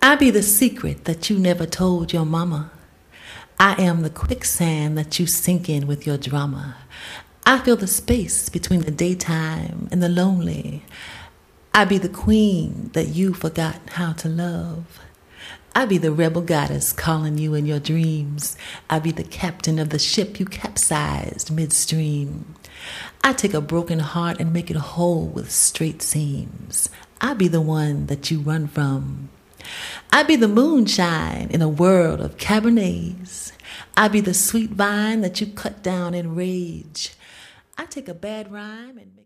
I be the secret that you never told your mama. I am the quicksand that you sink in with your drama. I fill the space between the daytime and the lonely. I be the queen that you forgot how to love. I be the rebel goddess calling you in your dreams. I be the captain of the ship you capsized midstream. I take a broken heart and make it whole with straight seams. I be the one that you run from. I be the moonshine in a world of cabernets. I be the sweet vine that you cut down in rage. I take a bad rhyme and make